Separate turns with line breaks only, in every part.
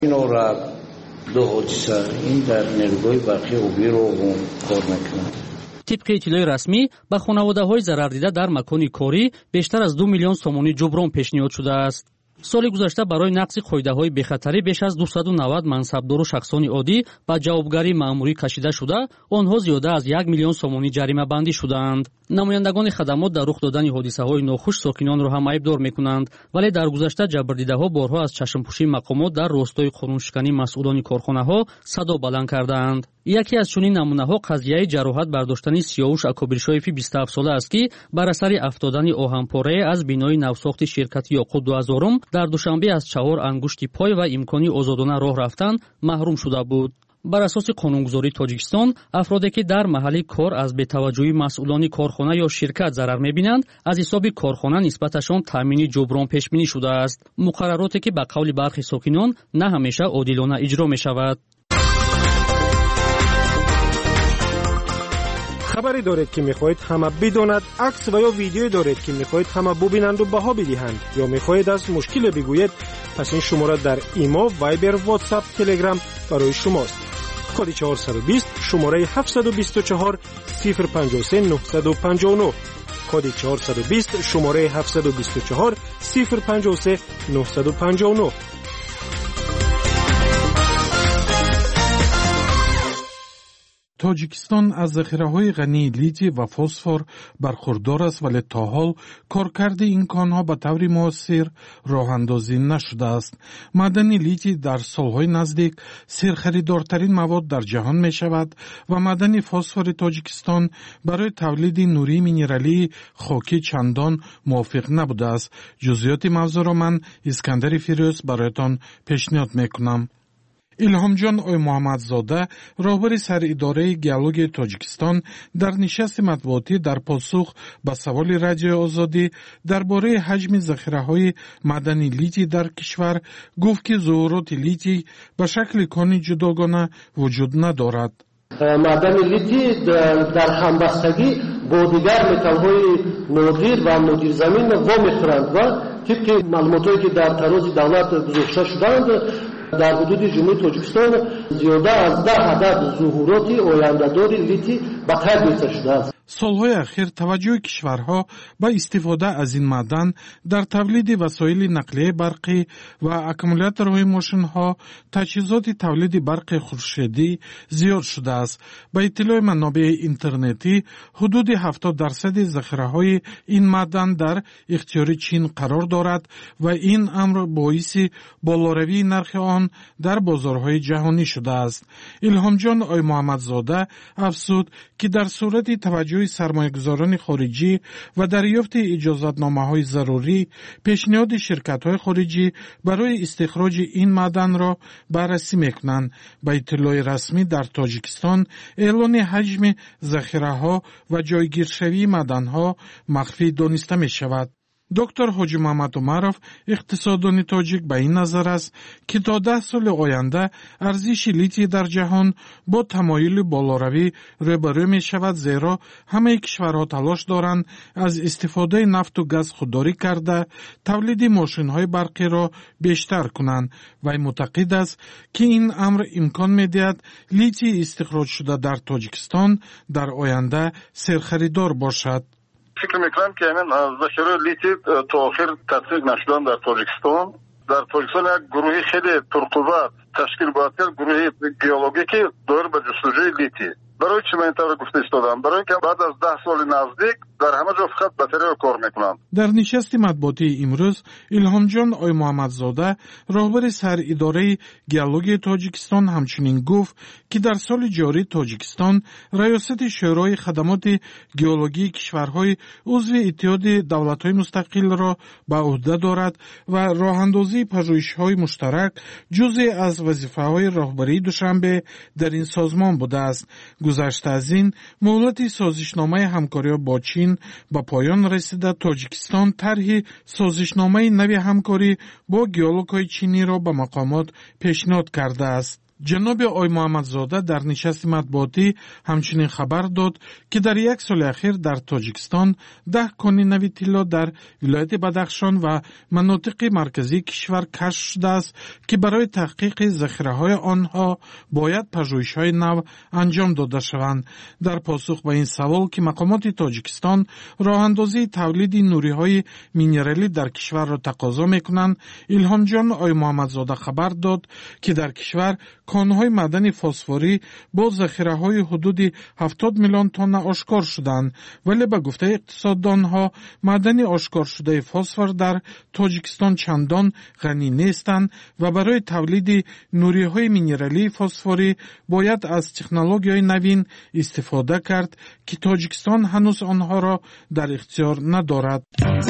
اینو را دو حادثه این در نیروهای برقی آبی رو کار میکنند.
طبق اطلاع رسمی به خانواده‌های ضرردیده در مکان کاری بیشتر از 2 میلیون سومانی جبران پیشنهاد شده است. سال گذشته برای نقض قاعده‌های بخطری بیش از 290 منصبدار و شخصان عادی به جوابگاری مأموری کشیده شده، آنها زیاده از 1 میلیون سومانی جریمه بندی شدند. نمایندگان خدمات در رخ دادن حادثه‌های ناخوش ساکنان را هم عیبدار می‌کنند، ولی در گذشته جبردیده‌ها بارها از چشمپوشی مقامات در راستای قانونشکنی مسئولان کارخانه‌ها صدا بلند کردند. یکی از چنین نمونه‌ها قضیه جراحت برداشتن سیاوش اکبرشایفی 27 ساله است که بر اثر افتادن آهن‌پاره از بینای نوساخت شرکت یاقوت 2000 در دوشنبه از 4 انگشت پای و امکانی آزادانه راه رفتن محروم شده بود. بر اساس قانونگذاری تاجیکستان، افرادی که در محل کار از بی‌توجهی مسئولان کارخانه یا شرکت ضرر می‌بینند، از حساب کارخانه نسبتشان تامین جبران پیش بینی شده است. مقرراتی که به قول برخی ساکنان نه همیشه عادلانه اجرا می‌شود.
خبری دارید که می‌خواهید همه بداند، عکس و یا ویدیویی دارید که می‌خواهید همه ببینند و بها بدهند، یا می‌خواهید از مشکل بگویید، پس این شماره در ایما، وایبر، واتساپ، تلگرام برای شماست. کد 420 شماره 724 053 959. کد 420 شماره 724 053 959.
تاجیکستان از ذخیره‌های غنی لیتی و فسفر برخوردار است، ولی تا حال کارکرد این کانها به طور مؤثر راه‌اندازی نشده است. معدن لیتی در سالهای نزدیک سرخریدارترین مواد در جهان می شود و معدن فسفر تاجیکستان برای تولید نوری مینرالی خاکی چندان موافق نبوده است. جزئیات موضوع را من اسکندر فیروز برایتان پیشنهاد میکنم. الهامجان آی محمدزاده، راهبر سر اداره گیولوژی تاجیکستان، در نشست مطبوعاتی در پاسخ به سوال رادیو آزادی درباره حجم ذخیره‌های معدنی لیتی در کشور گفت که ظهورات لیتی به شکل کانی جداگانه وجود ندارد.
معدن لیتی در همبستگی با دیگر متال‌های نادر و نادرزمین وامیخورند و طبق معلوماتی که در تراز دولت گذاشته شدند، در حدود جمهوری تاجیکستان زیاده از 10 عدد ظهورات آینده‌دار لیتی به کار گرفته شده است.
سالهای اخیر توجه کشورها به استفاده از این معدن در تولید وسایل نقلیه برقی و اکومولاتورهای ماشین‌ها، تجهیزات تولید برق خورشیدی زیاد شده است. به اطلاع منابع اینترنتی، حدود 70% ذخیره‌های این معدن در اختیار چین قرار دارد و این امر باعث بالاروی نرخ آن در بازارهای جهانی شده است. الهامجان آی محمدزاده افزود که در صورت توجه سرمایه‌گذاران خارجی و دریافت اجازتنامه‌های ضروری، پیشنهاد شرکت‌های خارجی برای استخراج این معدن را بررسی می‌کنند. به اطلاع رسمی در تاجیکستان اعلان حجم ذخیره‌ها و جایگیرشوی معدن‌ها مخفی دانسته می‌شود. دکتر حاجی محمد عمرов اقتصاددان تاجیک به این نظر است که تا 10 سال آینده ارزش لیتی در جهان با تمایل بالاروی روبرو می شود، زیرا همه کشورها تلاش دارند از استفاده نفت و گاز خودداری کرده تولید ماشین های برقی را بیشتر کنند و معتقد است که این امر امکان می دهد لیتی استخراج شده در تاجیکستان در آینده سرخریدار باشد.
فکر میکنم که همین ذخیره لیتی تا آخر تطبیق نشدن در تاجیکستان یک گروهی خیلی پرقوت تشکیل باید کرد، گروهی گیولوژیکی دایر به جستجوی لیتی. برای چی من این طور گفته ایستادم؟ برای اینکه بعد از 10 سال نزدیک در همه جا فقط بطری کار میکنند.
در نشست مطبوعاتی امروز الهامجان آی محمدزاده، راهبر سر اداره گیولوژی تاجیکستان، همچنین گفت که در سال جاری تاجیکستان ریاست شورای خدمات گیولوژی کشورهای عضو اتحاد دولت‌های مستقل را به عهده دارد و راهاندازی پژوهش‌های مشترک جزئی از وظیفه‌های راهبری دوشنبه در این سازمان بوده است. گذشته از این مهلت سازشنامه همکاری با چین به پایان رسیده، تاجیکستان طرح سازشنامه نوی همکاری با گیولوژهای چینی را به مقامات پیشنهاد کرده است. جناب آی محمدزاده در نشست مطبوعاتی همچنین خبر داد که در یک سال اخیر در تاجیکستان 10 کانی نوی طلا در ولایت بدخشان و مناطق مرکزی کشور کشف شده است که برای تحقیق ذخیره‌های آنها باید پژوهش‌های نو انجام داده شوند. در پاسخ به این سوال که مقامات تاجیکستان راه‌اندازی تولید نوری‌های مینرالی در کشور را تقاضا می‌کنند، الهام جان آی محمدزاده خبر داد که در کشور کانهای معدن فسفوری با ذخیره‌های حدود 70 میلیون تن آشکار شدند، ولی به گفته اقتصاددانها معدن آشکار شده فسفر در تاجیکستان چندان غنی نیستند و برای تولید نوری‌های مینرالی فسفوری باید از تکنولوژی‌های نوین استفاده کرد که تاجیکستان هنوز آنها را در اختیار ندارد.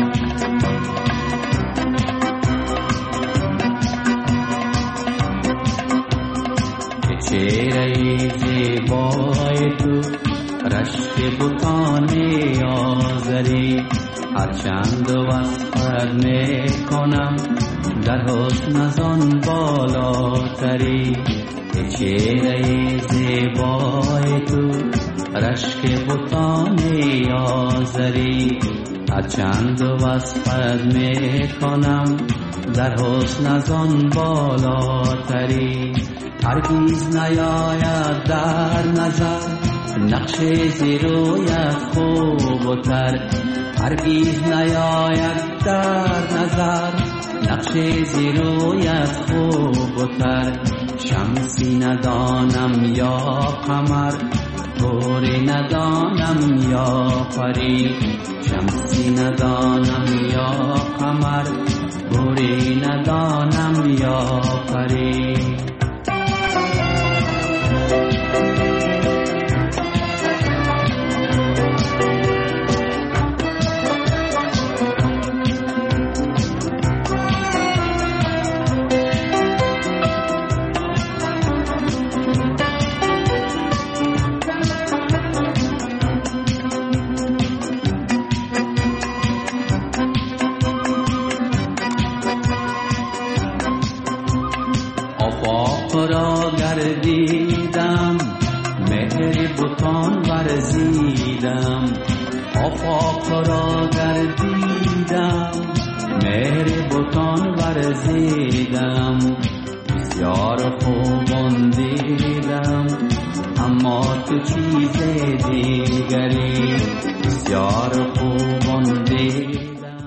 چهره زیبای تو رشک بتان آزری، هرچند وصفت میکنم در حسن از آن بالاتری. چهره زیبای تو رشک بتان آزری، هرچند وصفت میکنم در حسن از آن بالاتری. هرگیز نیاید در نظر نقش زیرویت خوب و تر، هرگیز نیاید در نظر نقش زیرویت خوب و تر. شمسی ندانم یا قمر، گوری ندانم یا پری، شمسی ندانم یا قمر، گوری ندانم یا پری. را گردیدم مهر بتان ورزیدم، آفاق را گردیدم مهر بتان ورزیدم. بسیار خوبان دیدم اما تو چیز دیگری، بسیار خوبان دیدم.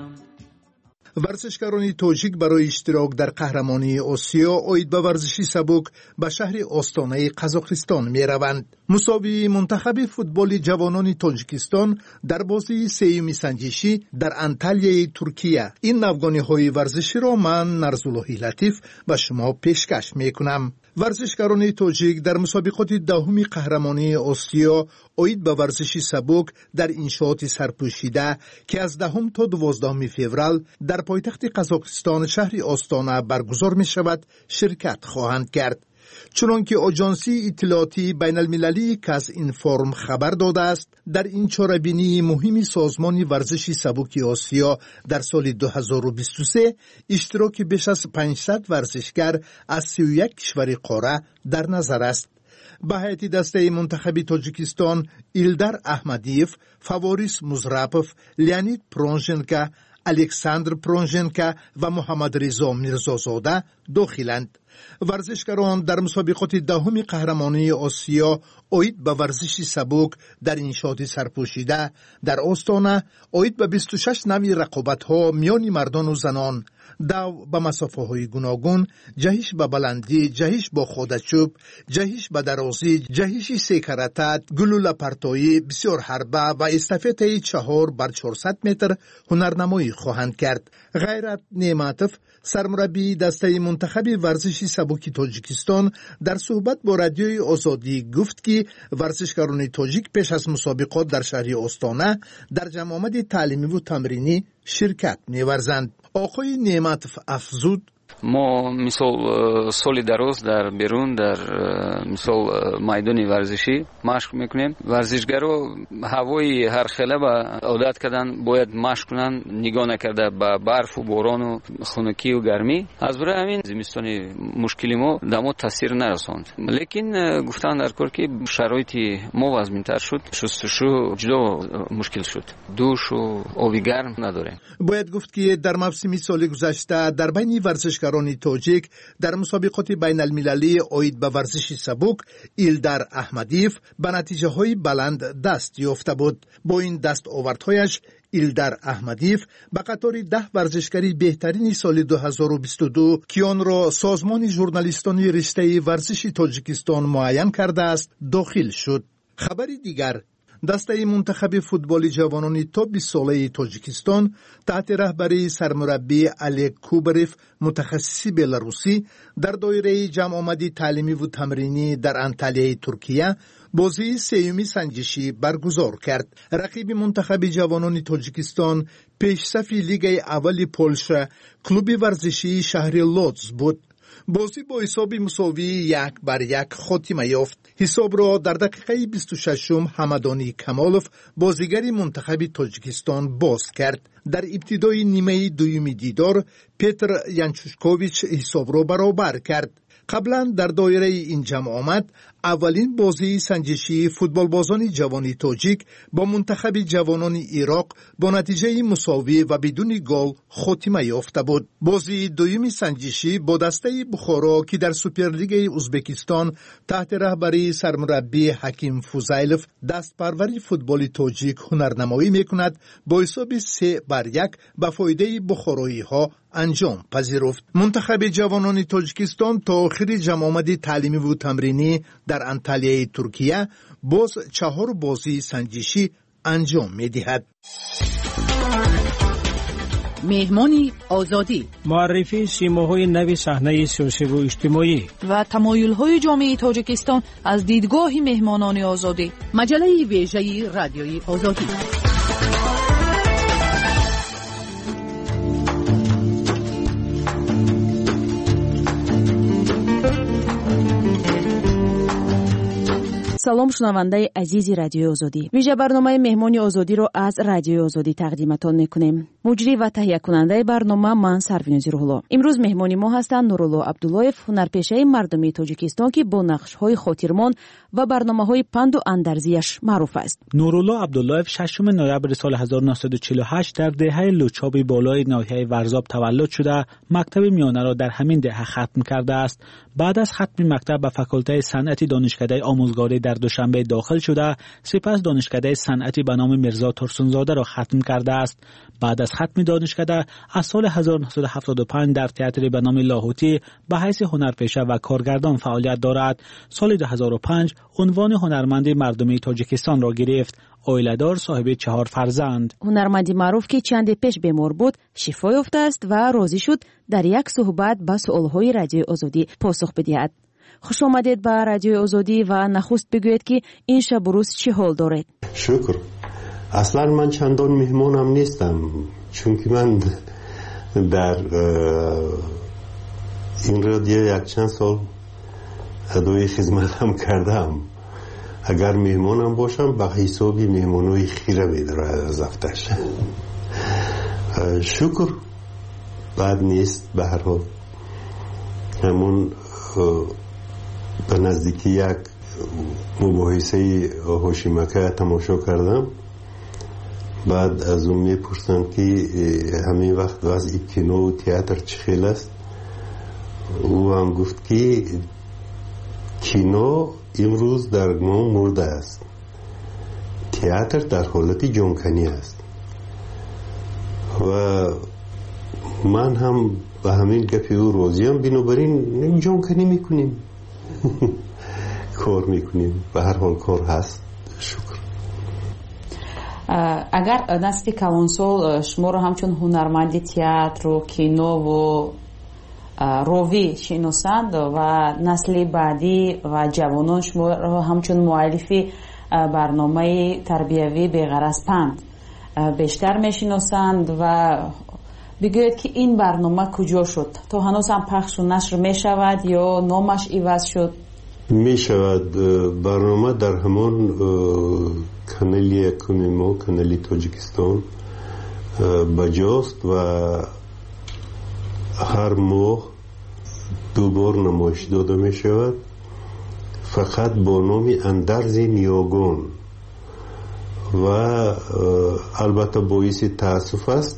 ورزشکاران تاجیک برای اشتراک در قهرمانی آسیا اوید به ورزشی سبک به شهر آستانه قزاقستان می روند. مسابقه منتخب فوتبال جوانان تاجیکستان در بازی سیمی سنجشی در انتالیای ترکیه. این نوگانی‌های ورزشی را من نرزالله لطیف به شما پیشکش می کنم. ورزشکاران تاجیک در مسابقات دهمی قهرمانی آسیا اوید به ورزشی سبک در انشاءات سرپوشیده که از 10 تا 12 فوریه در پایتخت قزاقستان شهر آستانه برگزار می شود شرکت خواهند کرد. چنانکه آژانسی اطلاعاتی بین المللی کاس اینفورم خبر داده است، در این چاره‌بینی مهمی سازمان ورزشی سبک آسیا در سال 2023 اشتراک بیش از 500 ورزشگر از 31 کشور قاره در نظر است. به هیئت دسته منتخب تاجیکستان ایلدار احمدیف، فاوریس مزرپوف، لیانید پرونژنکا، الکساندر پرونژنکا و محمد رضا میرزازاده داخلند. ورزشکاران در مسابقات دهمی قهرمانی آسیا اوید به ورزشی سبک در انشاءات سرپوشیده در آستانه اوید به 26 نوع رقابت‌ها میان مردان و زنان، دو به مسافه‌های گوناگون، جهش به بلندی، جهش با خودچوب، جهش به درازی، جهش سیکراتت، گلوله پرتایی، بسیار حربه و استافette 4x400 متر هنرنمایی خواهند کرد. غیرت نعمتوف، سرمربی دسته منتخب ورزشی سبک تاجیکستان، در صحبت با رادیوی آزادی گفت که ورزشکاران تاجیک پیش از مسابقات در شهر آستانه در جمع آمد تعلیمی و تمرینی شرکت می‌ورزند. آقای نعمتوف افزود
ما مثال سال دراز در بیرون در مثال میدان ورزشی مشق میکنیم. ورزشگرا هوای هر خیله با عادت کردن باید مشق کنن، نگاه نکرده به برف و باران و خنکی و گرمی. از برای همین زمستانی مشکلی ما دما تاثیر نرساند. لیکن گفتن در کار که شرایط ما وزمین‌تر شد، شستشو جدا مشکل شد، دوش و آب گرم نداره.
باید گفت که در موسم سال گذشته در بین ورزشکاران تاجیک در مسابقات بین المللی اید به ورزش سبک ایلدار احمدیف به نتیجه های بلند دست یافته بود. با این دست آوردهایش ایلدار احمدیف به قطار 10 ورزشکاری بهترین سال 2022 که آن را سازمان ژورنالیستان رشته ورزش تاجیکستان معین کرده است داخل شد. خبری دیگر، دسته منتخب فوتبال جوانان تا 20 ساله تاجیکستان تحت رهبری سرمربی الک کوبریف متخصص بلاروسی در دایره جمع آمدی تعلیمی و تمرینی در انطالیه ترکیه بازی سیومی سنجشی برگزار کرد. رقیب منتخب جوانان تاجیکستان پیشصف لیگ اول پولشا کلوب ورزشی شهر لودز بود. بازی با حساب مساوی 1-1 خاتمه یافت. حساب را در دقیقه 26 حمدانی کمالوف بازیگر منتخب تاجیکستان باز کرد. در ابتدای نیمه دوم دیدار پیتر ینچوشکوویچ حساب را برابر کرد. قبلا در دایره این جمع آمد اولین بازی سنجشی فوتبال بازان جوانی تاجیک با منتخب جوانان عراق با نتیجه مساوی و بدون گل خاتمه یافته بود. بازی دوم سنجشی با دسته بخارا که در سوپرلیگ ازبکستان تحت رهبری سرمربی حکیم فوزایلوف دست پروری فوتبال تاجیک هنرنمایی میکند با حساب 3-1 به فایده بخارایی ها انجام پذیرفت. منتخب جوانان تاجیکستان تا آخر جمع آمدی تعلیمی و تمرینی در انطالیه ترکیه باز 4 بازی سنجشی انجام می‌دهد.
مهمانی آزادی،
معرفی سیماهای نوی صحنه سیاسی و اجتماعی
و تمایل‌های جامعه تاجیکستان از دیدگاه مهمانان آزادی. مجله ویژه رادیوی آزادی.
салом шунавандаи азизи радиои озодӣ. виҷа барномаи меҳмони озодиро аз радиои озодӣ тақдиматон мекунем. муҷрӣ ва таҳиякунандаи барнома ман сарвинози рӯҳулло. имрӯз меҳмони мо ҳастанд нурулло абдуллоев, ҳунарпешаи мардумии тоҷикистон ки бо нақшҳои хотирмон ва барномаҳои панду андарзияш маъруф аст.
нурулло абдуллоев 6 ноябри соли 1948 дар деҳаи лучоби болои ноҳияи варзоб таваллуд шуда мактаби миёнаро дар ҳамин деҳа хатм кардааст. баъд аз хатми мактаб ба факултаи санъати донишкадаи омӯзгорӣ дар душанбе дохил шуда сипас донишкадаи санъати ба номи мирзо турсунзодаро хатм кардааст. баъд аз хатми донишкада аз соли 1975 дар театри ба номи лоҳутӣ ба ҳайси ҳунарпеша ва коргардон фаъолият дорад. соли 2005 унвони ҳунарманди мардумии тоҷикистонро гирифт. оиладор, соҳиби 4 фарзанд.
ҳунарманди маъруф ки чанде пеш бемор буд шифо ёфтааст ва розӣ шуд дар як суҳбат ба суолҳои радиои озодӣ посух бидиҳад. хуш омадед ба радиои озодӣ ва нахуст бигӯед ки ин шабу рӯз чӣ ҳол доред?
шукр. аслан ман чандон меҳмонам нестам, чунки ман дар ин радио якчанд сол адои хизматам кардам. агар меҳмонам бошам ба ҳисоби меҳмонои хира медорад аз афташ. шукр, бад нест. ба ҳар ҳол ҳамон ба наздики як мубоҳисаи ҳошимака тамошо кардам. баъд аз он мепурсанд ки ҳамин вақт вазъи кинову театр чӣ хел аст. ӯ ҳам гуфт ки кино имрӯз дар ном мурдааст, театр дар ҳолати ҷонканӣ аст. ва ман ҳам ба ҳамин гапи ӯ розиам. бинобар ин ҷонканӣ мекунем, кор мекунем. ба ҳар ҳол кор ҳаст. шукр.
агар насли калонсол шуморо ҳамчун ҳунарманди театру кинову рови шиносанд ва насли баъдӣ ва ҷавонон шуморо ҳамчун муаллифи барномаи тарбиявӣ беғараз панд бештар мешиносанд ва بگوید که این برنامه کجا شد؟ تا هنوز هم پخش و نشر می شود یا نامش عوض شد؟
می شود. برنامه در همان کانال یکم ما، کانال تاجیکستان بجاست و هر ماه 2 بار نمایش داده می شود، فقط با نام اندرز نیاگان. و البته باعث تاسف است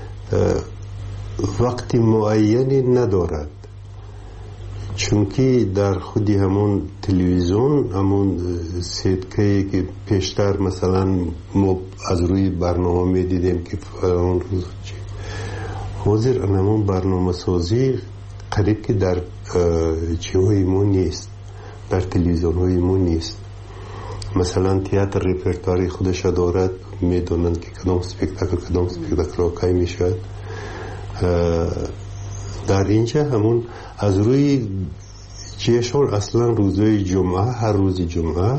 وقت معینی ندارد، چون که در خودی همون تلویزیون، همون سیتکه‌ای که پیشتر مثلا ما از روی برنامه می دیدیم که فلان روز حاضر همون برنامه سازی قریب که در چیهای ما نیست، در تلویزیون های ما نیست. مثلا تئاتر رپرتواری خودش دارد، میدونند که کدام سپکتاکل آقای میشود. در اینجا همون از روی جشن اصلا روزهای جمعه، هر روز جمعه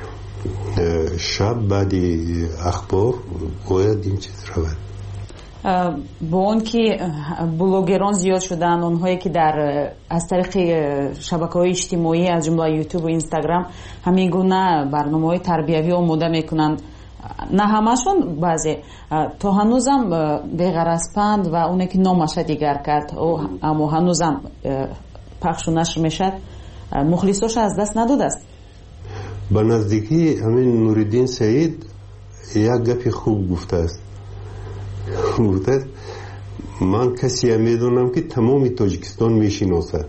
شب بعد اخبار باید این چیز رود.
با اون که بلوگران زیاد شدن، اونهایی که از طریق شبکه‌های اجتماعی از جمله یوتیوب و اینستاگرام همین گونه برنامه‌های تربیوی آماده میکنند، نه همشون، بعضی تا هنوزم بغرض‌پند و اونی که نامش دیگر کرد اما هنوزم پخش و نشر میشد، مخلصاش از دست نداده است.
به نزدیکی همین نوردین سعید یک گپی خوب گفته است. من کسی میدونم که تمام تاجیکستان میشناسد.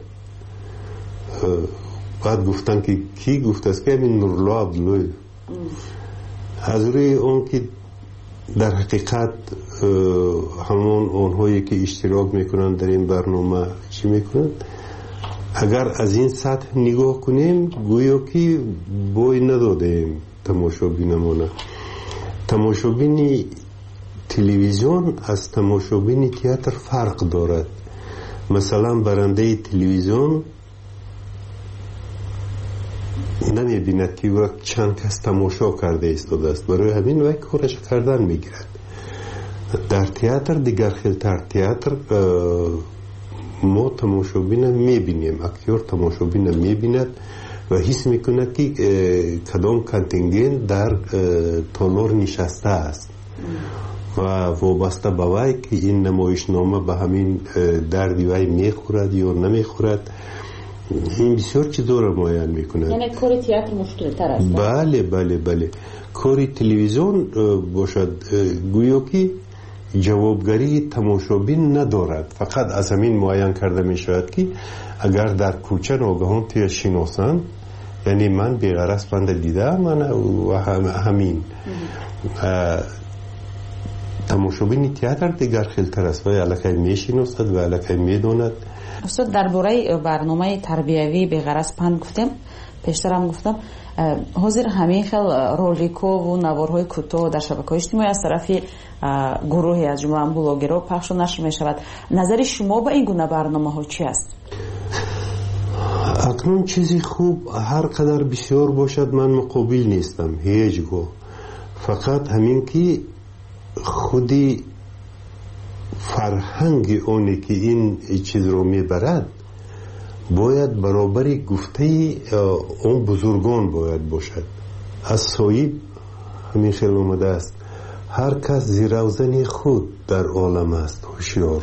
بعد گفتن که کی گفته است؟ که همین نورالله عبدالله. از روی اون که در حقیقت همون اونهایی که اشتراک میکنن در این برنامه چی میکنن، اگر از این سطح نگاه کنیم گویا که بوی ندادیم تماشابینمونه. تماشابینی تلویزیون از تماشابین تئاتر فرق دارد. مثلا برنده تلویزیون نمیبیند که وقت چند کس تماشا کرده ایستاده است، برای همین وقت کارش کردن میگیرد. در تئاتر دیگر خیلتر، تئاتر ما تماشابین میبینیم، اکتور تماشابین میبیند و حس میکند که کدام کانتینگنت در تالار نشسته است و وابسته به وی که این نمایشنامه به همین دردی وی میخورد یا نمیخورد. این بسیار چیزا را معین میکند.
یعنی کار تئاتر مشکل تر است.
بله. کار تلویزیون باشد گویا که جوابگری تماشابین ندارد، فقط از همین معین کرده میشود که اگر در کوچه ناگهان توی شناسان، یعنی من بی‌غرض بنده دیدم من و همین تماشابین تئاتر دیگر خیلتر است و الکی میشناسد و الکی میداند.
استاد درباره برنامه تربیوی بی‌غرض پند گفتم، پیشتر هم گفتم حاضر همین خیل رولیک‌ها و نوارهای کوتاه در شبکه‌های اجتماعی از طرف گروهی از جمله بلاگرها پخش و نشر می‌شود. نظر شما به این گونه برنامه‌ها چی است؟
اکنون چیزی خوب هر قدر بسیار باشد من مقابل نیستم هیچگاه، فقط همین که خودی فرهنگ اونی که این چیز رو میبرد باید برابری گفته اون بزرگان باید باشد. از صاحب همین خیلی اومده است هر کس زیروزن خود در عالم است هوشیار،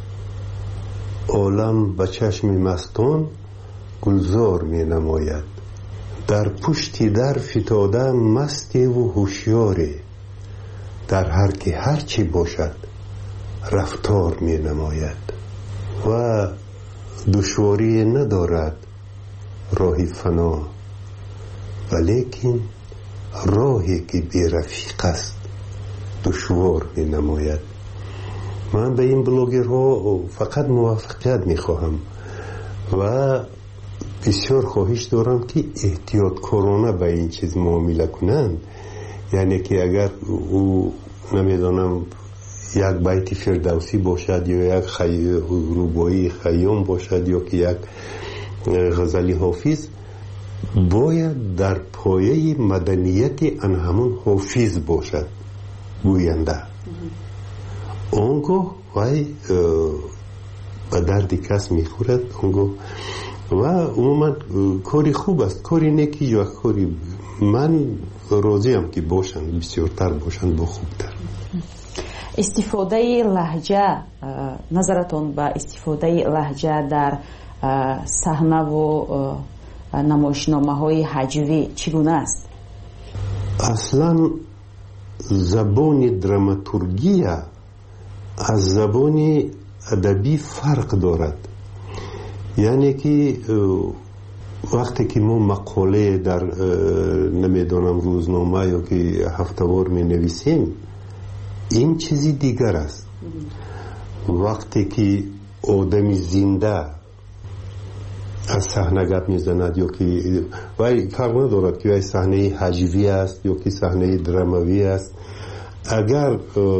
عالم به چشم مستان گلزار می نماید، در پشتی در فتاده مستی و هوشیاری، در هر که هر چی باشد رفتار می نماید و دشواری ندارد راهی فنا، ولیکن راهی که بی رفیق است دشوار می نماید. من به این بلاگرها فقط موفقیت می خواهم و بسیار خواهش دارم که احتیاط کارانه به این چیز معامله کنند. یعنی که اگر او نمیدانم یک بیت فردوسی باشد یا یک رباعی خیام باشد یا که یک غزل حافظ، باید در پایه مدنیت ان همون حافظ باشد گوینده. اونگاه وای به درد کس میخورد اونگاه و عموما کاری خوب است، کاری نیکی یا کاری من راضیم که باشند، بسیارتر باشند با خوبتر.
استفاده لهجه، نظرتون به استفاده لهجه در صحنه و نمایشنامه‌های هجوی چگونه است؟
اصلا زبان دراماتورگی از زبان ادبی فرق دارد. یعنی که وقتی که ما مقاله در نمیدونم روزنامه یا که هفته‌وار می نویسیم این چیزی دیگر است. وقتی که آدمی زنده از صحنه گپ میزند یا که وای فرق ندارد که وای صحنه هجوی است یا که صحنه دراموی است، اگر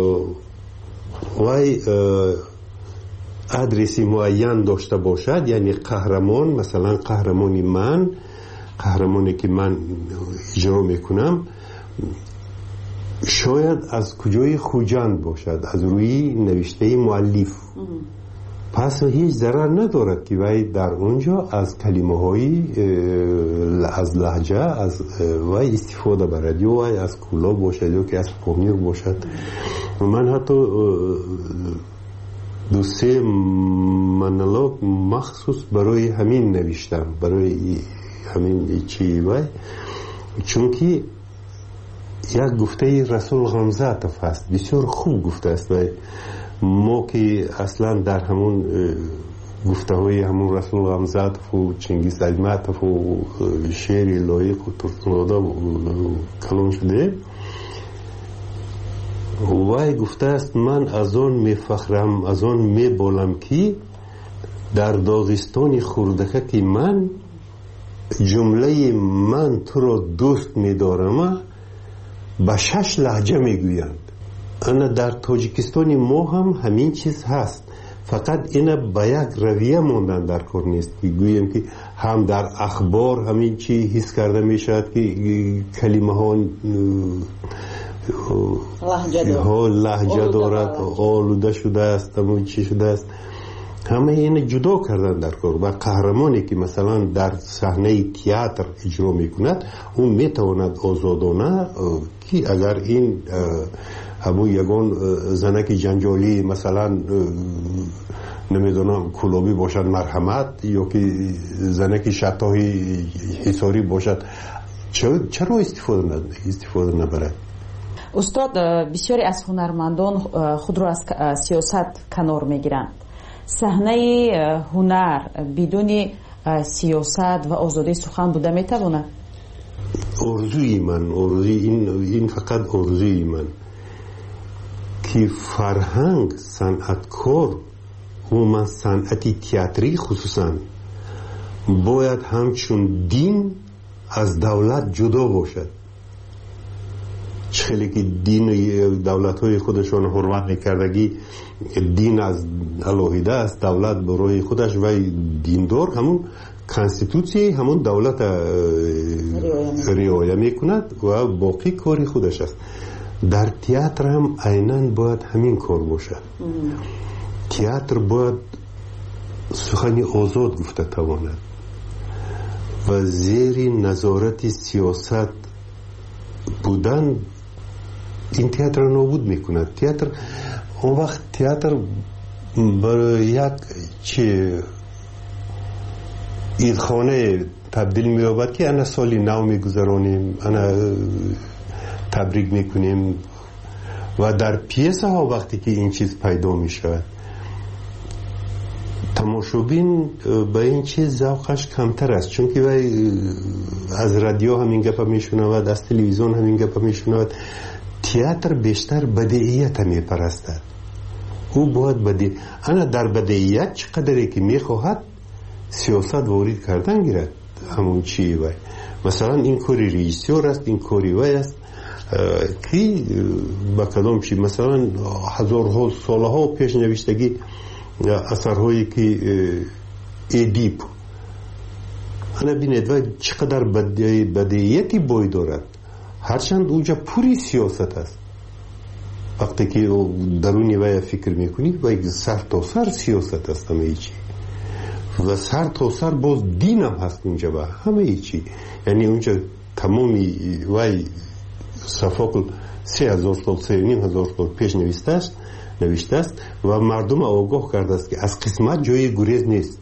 وای ادرسی معین داشته باشد، یعنی قهرمان، مثلا قهرمانی من، قهرمانی که من اجرا میکنم شاید از کجای خوجند باشد، از روی نوشته مؤلف، پس هیچ ضرر ندارد که وای در اونجا از کلمه های از لهجه از وای استفاده برد، یا وای از کولا باشد یا که از پامیر باشد. من حتی 2-3 مونولوگ مخصوص برای همین نوشتم، برای همین چی وای، چون که یک گفته رسول غمزاتف هست، بسیار خوب گفته است و ما که اصلا در همون گفته های همون رسول غمزاتف و چنگیز ایماتف و شعر لایق و ترسناده کلام شده، وای گفته است من از آن میفخرم، از آن میبالم که در داغستان خوردکه که من جمله من تو را دوست میدارم به 6 لهجه میگویند. انا در تاجیکستان ما هم همین چیز هست، فقط اینا به یک رویه موندن در کار نیست که گویم که هم در اخبار همین چی حس کرده میشد که کلمه ها لهجه دارد، آلوده شده است، همون چی شده است، همه این جدا کردن در کار. و قهرمانی که مثلا در صحنه تئاتر اجرا میکند اون میتواند آزادانه که اگر این همون یگان زنک جنجالی مثلا نمیدونم کلابی باشد مرحمت، یا که زنک شطاهی حساری باشد، چرا استفاده نبرد؟
استاد، بسیاری از هنرمندان خود را از سیاست کنار میگیرند. صحنه هنر بدون سیاست و آزادی سخن بوده میتواند؟
آرزوی من، این فقط آرزوی من که فرهنگ، صنعتکار و من صنعتی تئاتری خصوصا باید همچون دین از دولت جدا باشد. خیلی که دین دولت های خودشان حرمت نکردگی، دین از علاهیده است، دولت برای خودش و دیندار همون کانستیتوسی همون دولت رعایت میکند و باقی کاری خودش است. در تئاتر هم عیناً باید همین کار باشد. تئاتر باید سخنی آزاد گفته تواند و زیر نظارت سیاست بودن این تئاتر نابود میکند. تئاتر اون وقت تئاتر برای یک چه ایدخانه تبدیل می‌یابد که انا سالی نو میگذرانیم، انا تبریک میکنیم و در پیسه ها وقتی که این چیز پیدا میشود تماشابین به این چیز ذوقش کمتر است، چون که از رادیو همین گپ میشنود، از تلویزیون همین گپ میشنود. تئاتر بیشتر بدیعیت میپرستد، او باید انا در بدیعیت چقدری که میخواهد سیاست وارد کردن گیرد. همون چی مثلا این کاری رئیسیور است، این کاری است که با کدام چی مثلا هزارها سالها پیش نوشتگی اثرهایی که ادیپ انا بینید و چقدر بدیعیتی بای دارد، هرچند اونجا پوری سیاست است. وقتی که درونی وای فکر میکنی وای سر تا سر سیاست است همه چی و سر تا سر باز دین هم هست اونجا و همه چی. یعنی اونجا تمامی وای صفاقل 3000 سال 3500 سال پیش نوشته است و مردم آگاه کرده است که از قسمت جای گریز نیست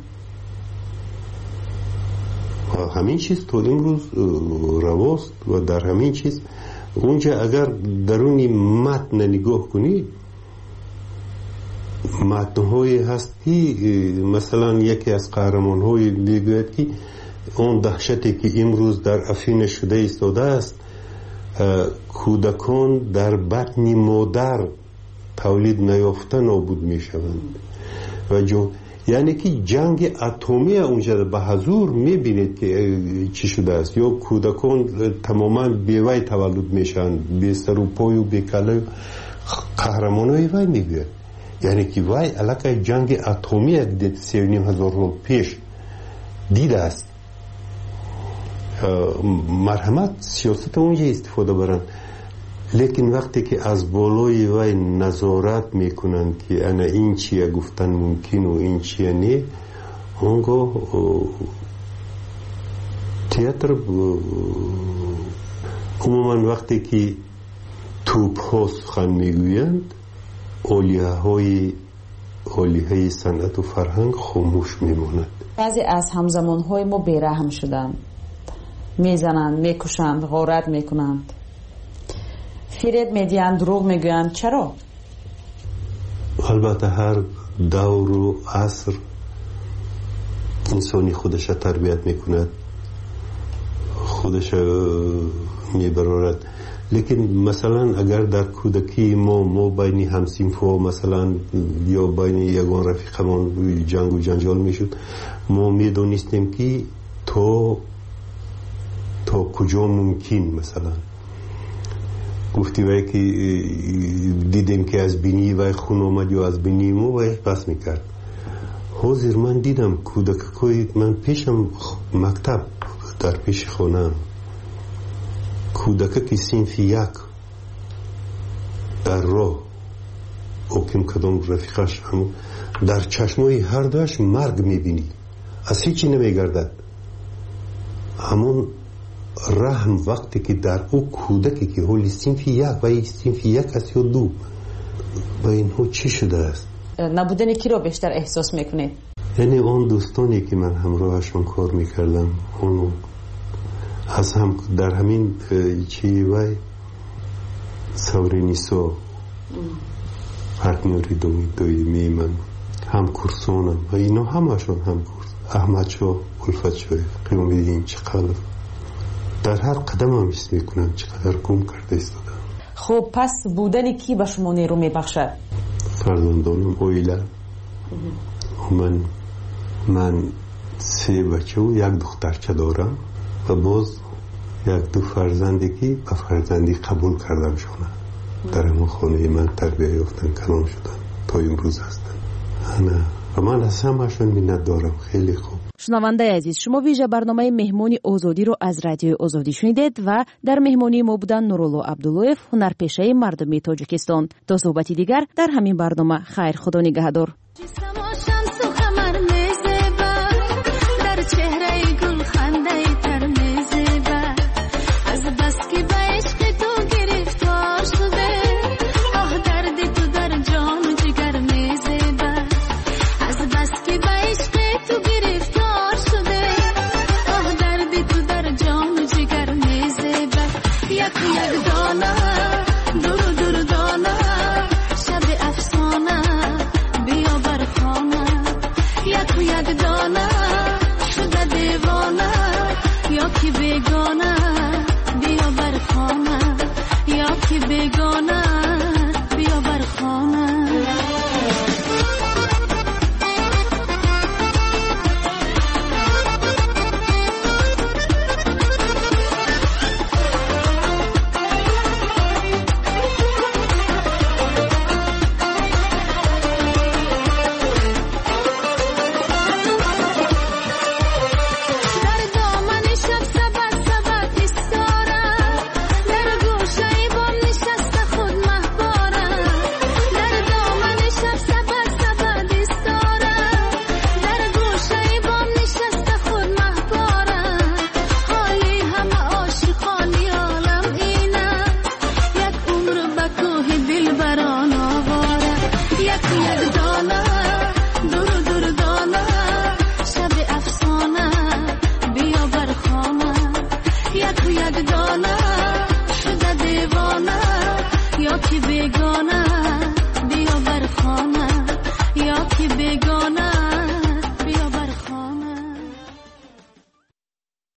و همین چیز تا امروز رواست و در همین چیز اونجا اگر درونی متن نگاه کنی متن‌های هستی مثلا یکی از قهرمان‌های میگوید که اون دهشتی که امروز در افیون شده ایستاده است کودکان در بطن مادر تولید نیافته نابود میشوند و یعنی که جنگ اتمی اونجا به حضور میبینید که چی شده است یا کودکان تماما بیوی تولد میشن بی سر و پای و بی کله قهرمانای وی میگوید یعنی که وی علاقه جنگ اتمی 3500 سال پیش دیده است مرحمت سیاست اونجا استفاده برن لیکن وقتی که از بالای وی نظارت میکنن که انا این چیه گفتن ممکن و این چیه نه اونگاه تئاتر عموما وقتی که توپ ها سخن میگویند اولیه صنعت و فرهنگ خاموش میماند.
بعضی از همزمان های ما بیرحم شدند میزنند میکشند غارت میکنند فریب میدیند دروغ میگویند چرا؟
البته هر دور و عصر انسانی خودش تربیت میکند خودش میبرارد لیکن مثلا اگر در کودکی ما بین همسینفا مثلا یا بین یگان رفیقمان جنگ و جنجال میشد ما میدونستیم که تا کجا ممکن مثلا گفتی وای که دیدیم که از بینی وای خون آمد یا از بینی ما وای پس میکرد حاضر من دیدم کودکای من پیشم مکتب در پیش خونم کودک که صنف یک در راه اوکیم کدام رفیقش هم در چشمای هر دوش مرگ میبینی از هیچی نمیگردد همون رحم وقتی که در او کودکی که حالی صنف یک و صنف یک است یا دو و اینها چی شده است
نبودن کی را بیشتر احساس میکنید؟
یعنی اون دوستانی که من همراهشون کار میکردم اونو از هم در همین چی وای سورینیسو پارتنری دویمی من هم کورسونم و اینا همشون هم کورس احمد شو الفت شوی قیام دیدین چقدر در هر قدم هم حس میکنم چقدر گم کرده ایستادم.
خب پس بودن کی به شما نیرو میبخشد؟
فرزندانم اویلا من 3 بچه و 1 دخترچه دارم و باز 1-2 فرزندی که به فرزندی قبول کردم شونه در همون خانه من تربیه یافتن کلام شدن تا امروز هستن و من از همشون منت دارم. خیلی خوب.
شنونده عزیز شما ویژه برنامه مهمانی آزادی رو از رادیو آزادی شنیدید و در مهمانی ما بودن نورالله عبداللویف هنرپیشه مردمی تاجیکستان. تا صحبتی دیگر در همین برنامه خیر خدا نگهدار.
دور دور دانا شب افسانه بیا بر خانه زندگانه شده دیوانه یا که بیگانه